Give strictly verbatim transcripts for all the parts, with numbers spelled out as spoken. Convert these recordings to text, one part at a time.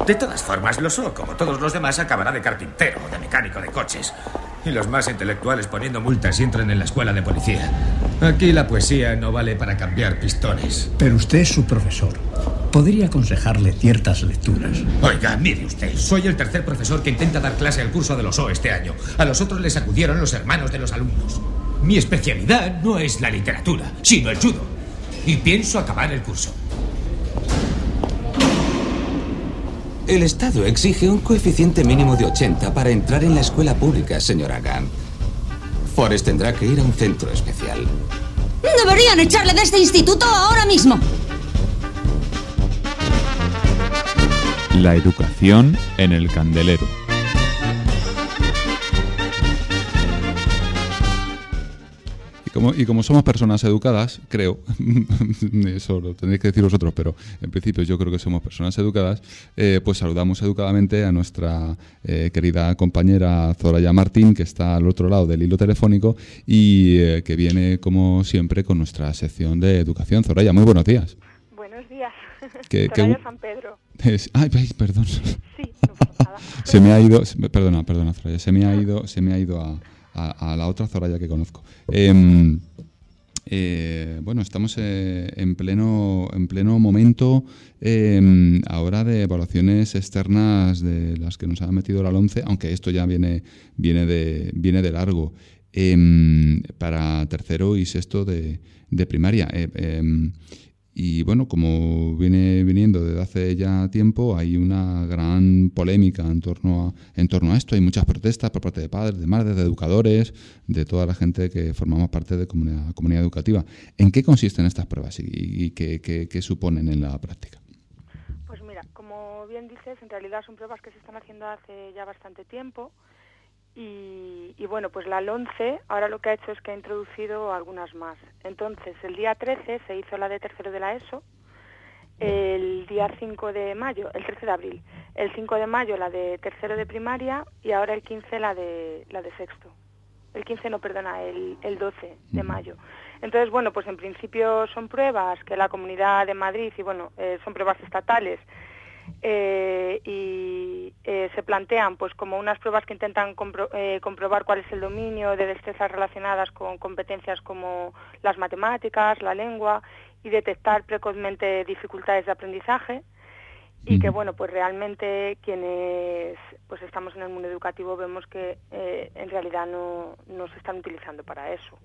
De todas formas, lo so, como todos los demás, acabará de carpintero o de mecánico de coches. Y los más intelectuales poniendo multas y entran en la escuela de policía. Aquí la poesía no vale para cambiar pistones. Pero usted es su profesor. Podría aconsejarle ciertas lecturas. Oiga, mire usted, soy el tercer profesor que intenta dar clase al curso de los O este año. A los otros les acudieron los hermanos de los alumnos. Mi especialidad no es la literatura, sino el judo. Y pienso acabar el curso. El Estado exige un coeficiente mínimo de ochenta para entrar en la escuela pública, señora Gunn. Forrest tendrá que ir a un centro especial. Deberían echarle de este instituto ahora mismo. La educación en el candelero. Y como, y como somos personas educadas, creo, eso lo tendréis que decir vosotros, pero en principio yo creo que somos personas educadas, eh, pues saludamos educadamente a nuestra eh, querida compañera Zoraya Martín, que está al otro lado del hilo telefónico y eh, que viene, como siempre, con nuestra sección de educación. Zoraya, muy buenos días. Buenos días. Que, Soraya que, San Pedro. Es, ay, ay, perdón. Sí, no pasa nada. Se me ha ido, perdona, perdona, Zoraya, se me ha ido, se me ha ido a, a, a la otra Zoraya que conozco. Eh, eh, bueno, estamos eh, en pleno, en pleno momento eh, ahora de evaluaciones externas de las que nos ha metido la LOMCE, aunque esto ya viene, viene de, viene de largo. Eh, para tercero y sexto de, de primaria. Eh, eh, Y bueno, como viene viniendo desde hace ya tiempo, hay una gran polémica en torno a, en torno a esto. Hay muchas protestas por parte de padres, de madres, de educadores, de toda la gente que formamos parte de comunidad, comunidad educativa. ¿En qué consisten estas pruebas y, y qué, qué, qué suponen en la práctica? Pues mira, como bien dices, en realidad son pruebas que se están haciendo hace ya bastante tiempo. Y, y bueno, pues la LOMCE ahora lo que ha hecho es que ha introducido algunas más. Entonces, el día trece se hizo la de tercero de la ESO, el día cinco de mayo, el trece de abril, el cinco de mayo la de tercero de primaria y ahora el quince la de la de sexto. El quince no, perdona, el, el doce de mayo. Entonces, bueno, pues en principio son pruebas que la Comunidad de Madrid, y bueno, eh, son pruebas estatales, Eh, y eh, se plantean pues como unas pruebas que intentan compro eh, comprobar cuál es el dominio de destrezas relacionadas con competencias como las matemáticas, la lengua y detectar precozmente dificultades de aprendizaje y que bueno pues realmente quienes pues estamos en el mundo educativo vemos que eh, en realidad no, no se están utilizando para eso.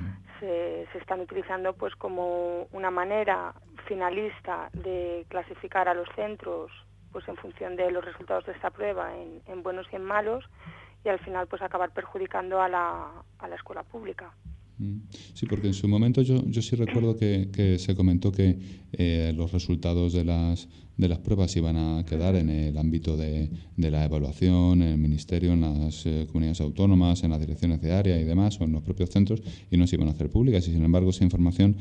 Se, se están utilizando pues como una manera finalista de clasificar a los centros pues en función de los resultados de esta prueba en, en buenos y en malos y al final pues acabar perjudicando a la, a la escuela pública. Sí, porque en su momento yo, yo sí recuerdo que, que se comentó que eh, los resultados de las de las pruebas iban a quedar en el ámbito de, de la evaluación, en el Ministerio, en las eh, comunidades autónomas, en las direcciones de área y demás, o en los propios centros, y no se iban a hacer públicas. Y sin embargo, esa información,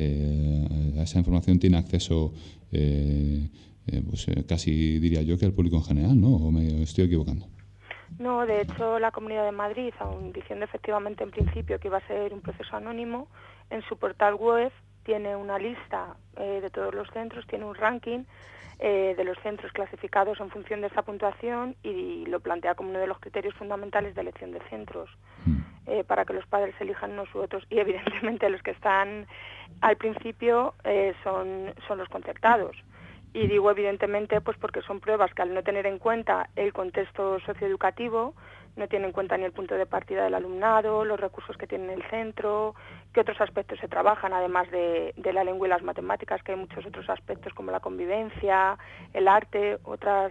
eh, a esa información tiene acceso, eh, eh, pues eh, casi diría yo que el público en general, ¿no? ¿O me estoy equivocando? No, de hecho la Comunidad de Madrid, aun diciendo efectivamente en principio que iba a ser un proceso anónimo, en su portal web tiene una lista eh, de todos los centros, tiene un ranking eh, de los centros clasificados en función de esa puntuación y lo plantea como uno de los criterios fundamentales de elección de centros, eh, para que los padres elijan unos u otros y evidentemente los que están al principio eh, son, son los concertados. Y digo evidentemente pues porque son pruebas que al no tener en cuenta el contexto socioeducativo, no tienen en cuenta ni el punto de partida del alumnado, los recursos que tiene el centro, qué otros aspectos se trabajan, además de, de la lengua y las matemáticas, que hay muchos otros aspectos como la convivencia, el arte, otras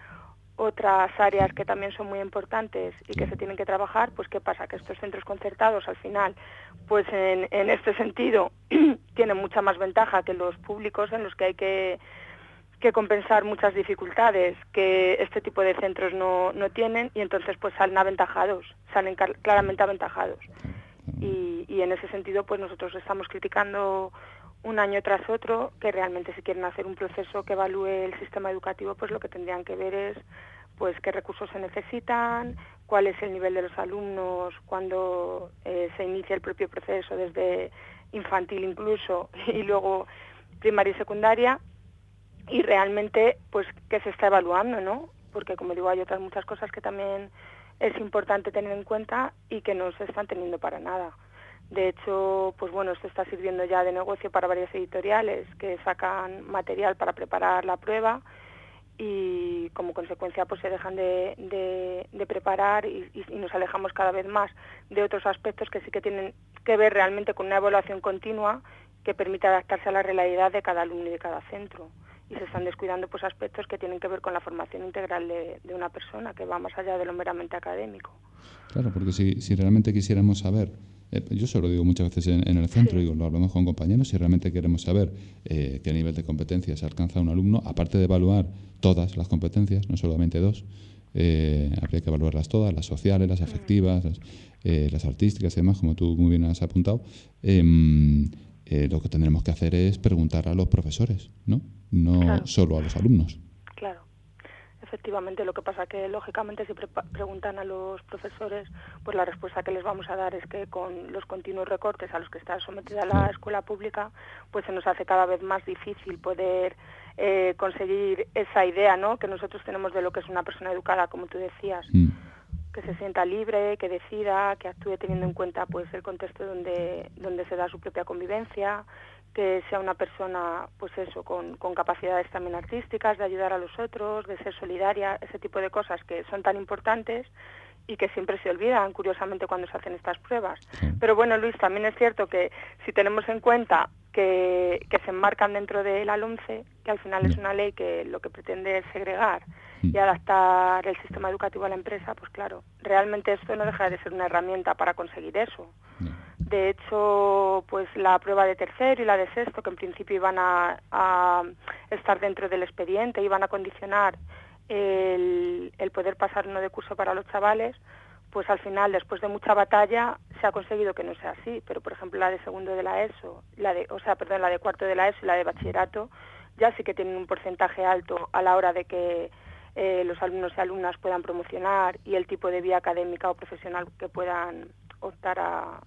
otras áreas que también son muy importantes y que se tienen que trabajar. Pues qué pasa, que estos centros concertados al final, pues en, en este sentido, tienen mucha más ventaja que los públicos en los que hay que que compensar muchas dificultades que este tipo de centros no, no tienen y entonces pues salen aventajados, salen claramente aventajados. Y, y en ese sentido pues nosotros estamos criticando un año tras otro que realmente si quieren hacer un proceso que evalúe el sistema educativo pues lo que tendrían que ver es pues qué recursos se necesitan, cuál es el nivel de los alumnos cuando eh, se inicia el propio proceso desde infantil incluso y luego primaria y secundaria. y realmente pues que se está evaluando, ¿no? Porque como digo, hay otras muchas cosas que también es importante tener en cuenta y que no se están teniendo para nada. De hecho, pues bueno, esto está sirviendo ya de negocio para varias editoriales que sacan material para preparar la prueba y como consecuencia pues se dejan de, de, de preparar y, y nos alejamos cada vez más de otros aspectos que sí que tienen que ver realmente con una evaluación continua que permita adaptarse a la realidad de cada alumno y de cada centro. Y se están descuidando pues aspectos que tienen que ver con la formación integral de, de una persona, que va más allá de lo meramente académico. Claro, porque si, si realmente quisiéramos saber, eh, yo se lo digo muchas veces en, en el centro, sí. digo, lo hablamos con compañeros, si realmente queremos saber eh, qué nivel de competencias alcanza un alumno, aparte de evaluar todas las competencias, no solamente dos, eh, habría que evaluarlas todas, las sociales, las afectivas, las, eh, las artísticas y demás, como tú muy bien has apuntado. Eh, eh, lo que tendremos que hacer es preguntar a los profesores, ¿no? No claro. solo a los alumnos. Claro, efectivamente. Lo que pasa que, lógicamente, si pre preguntan a los profesores, pues la respuesta que les vamos a dar es que con los continuos recortes a los que está sometida la claro. escuela pública, pues se nos hace cada vez más difícil poder eh, conseguir esa idea, ¿no?, que nosotros tenemos de lo que es una persona educada, como tú decías. Mm. Que se sienta libre, que decida, que actúe teniendo en cuenta pues el contexto donde, donde se da su propia convivencia, que sea una persona, pues eso, con, con capacidades también artísticas, de ayudar a los otros, de ser solidaria, ese tipo de cosas que son tan importantes y que siempre se olvidan, curiosamente, cuando se hacen estas pruebas. Pero bueno, Luis, también es cierto que si tenemos en cuenta que, que se enmarcan dentro de la LOMCE, que al final es una ley que lo que pretende es segregar y adaptar el sistema educativo a la empresa, pues claro, realmente esto no deja de ser una herramienta para conseguir eso. De hecho, pues la prueba de tercero y la de sexto, que en principio iban a, a estar dentro del expediente, iban a condicionar el, el poder pasar uno de curso para los chavales, pues al final, después de mucha batalla, se ha conseguido que no sea así. Pero, por ejemplo, la de segundo de la ESO, la de, o sea, perdón, la de cuarto de la ESO y la de bachillerato, ya sí que tienen un porcentaje alto a la hora de que eh, los alumnos y alumnas puedan promocionar y el tipo de vía académica o profesional que puedan optar a,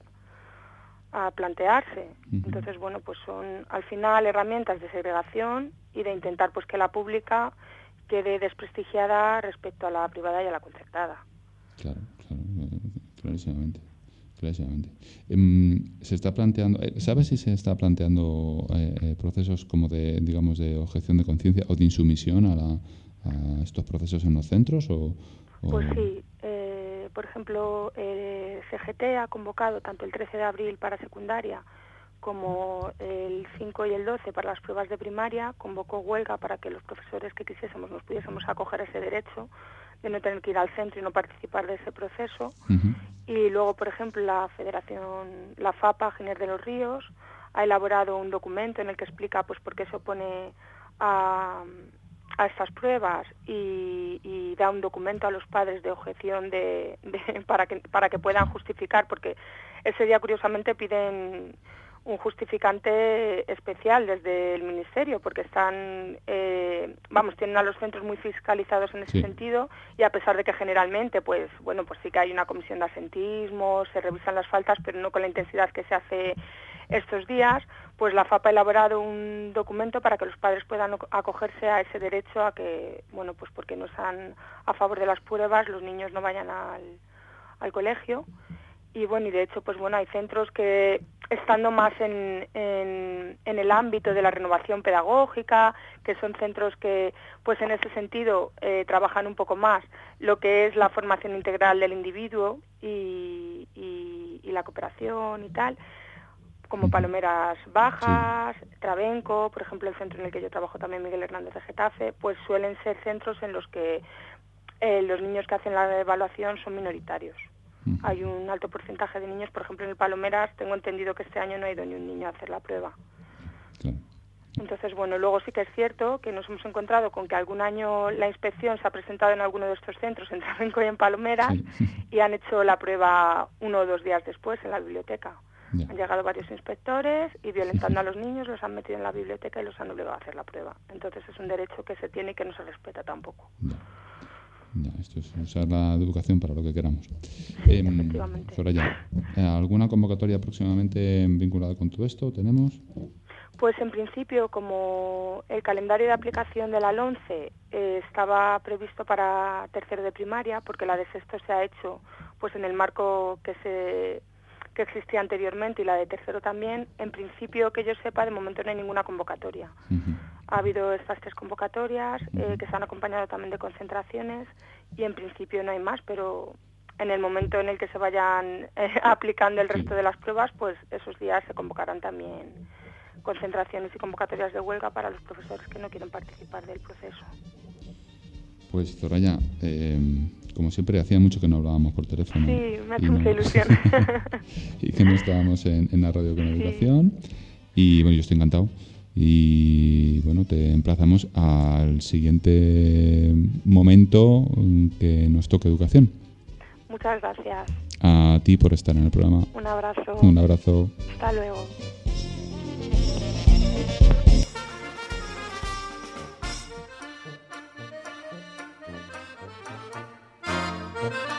a plantearse. Uh-huh. Entonces, bueno, pues son al final herramientas de segregación y de intentar pues que la pública quede desprestigiada respecto a la privada y a la concertada. Claro, claro, clarísimamente. clarísimamente. Eh, se está planteando, ¿sabes si se está planteando eh, procesos como de, digamos, de objeción de conciencia o de insumisión a, la, a estos procesos en los centros? O, o... Pues sí. Eh, por ejemplo, el C G T ha convocado tanto el trece de abril para secundaria como el cinco y el doce para las pruebas de primaria, convocó huelga para que los profesores que quisiésemos nos pudiésemos acoger a ese derecho de no tener que ir al centro y no participar de ese proceso. Uh-huh. Y luego, por ejemplo, la Federación, la FAPA, Giner de los Ríos, ha elaborado un documento en el que explica pues por qué se opone a, a estas pruebas y, y da un documento a los padres de objeción de, de, para, que, para que puedan justificar, porque ese día, curiosamente, piden un justificante especial desde el Ministerio, porque están, eh, vamos, tienen a los centros muy fiscalizados en ese sí. sentido, y a pesar de que generalmente, pues, bueno, pues sí que hay una comisión de asentismo, se revisan las faltas, pero no con la intensidad que se hace estos días, pues la FAPA ha elaborado un documento para que los padres puedan acogerse a ese derecho a que, bueno, pues porque no están a favor de las pruebas, los niños no vayan al, al colegio. Y bueno, y de hecho, pues bueno, hay centros que, estando más en, en, en el ámbito de la renovación pedagógica, que son centros que, pues en ese sentido, eh, trabajan un poco más lo que es la formación integral del individuo y, y, y la cooperación y tal, como Palomeras Bajas, sí. Trabenco, por ejemplo, el centro en el que yo trabajo también, Miguel Hernández de Getafe, pues suelen ser centros en los que eh, los niños que hacen la evaluación son minoritarios. Hay un alto porcentaje de niños, por ejemplo, en el Palomeras, tengo entendido que este año no ha ido ni un niño a hacer la prueba. Claro. Entonces, bueno, luego sí que es cierto que nos hemos encontrado con que algún año la inspección se ha presentado en alguno de estos centros, en Trabenco y en Palomeras, sí. y han hecho la prueba uno o dos días después en la biblioteca. Ya. Han llegado varios inspectores y, violentando a los niños, los han metido en la biblioteca y los han obligado a hacer la prueba. Entonces es un derecho que se tiene y que no se respeta tampoco. Ya. No, esto es usar la educación para lo que queramos. Sí, eh, efectivamente. Soraya, ¿alguna convocatoria próximamente vinculada con todo esto tenemos? Pues en principio, como el calendario de aplicación de la LOMCE eh, estaba previsto para tercero de primaria, porque la de sexto se ha hecho pues en el marco que se que existía anteriormente y la de tercero también, en principio que yo sepa, de momento no hay ninguna convocatoria. Uh-huh. Ha habido estas tres convocatorias eh, que se han acompañado también de concentraciones y en principio no hay más, pero en el momento en el que se vayan eh, aplicando el resto de las pruebas, pues esos días se convocarán también concentraciones y convocatorias de huelga para los profesores que no quieren participar del proceso. Pues Zoraya, eh, como siempre, hacía mucho que no hablábamos por teléfono. Sí, me ha hecho no, mucha ilusión. Y que no estábamos en, en la radio con educación. Sí. Y bueno, yo estoy encantado. Y bueno, te emplazamos al siguiente momento que nos toque educación. Muchas gracias. A ti por estar en el programa. Un abrazo. Un abrazo. Hasta luego. Thank you.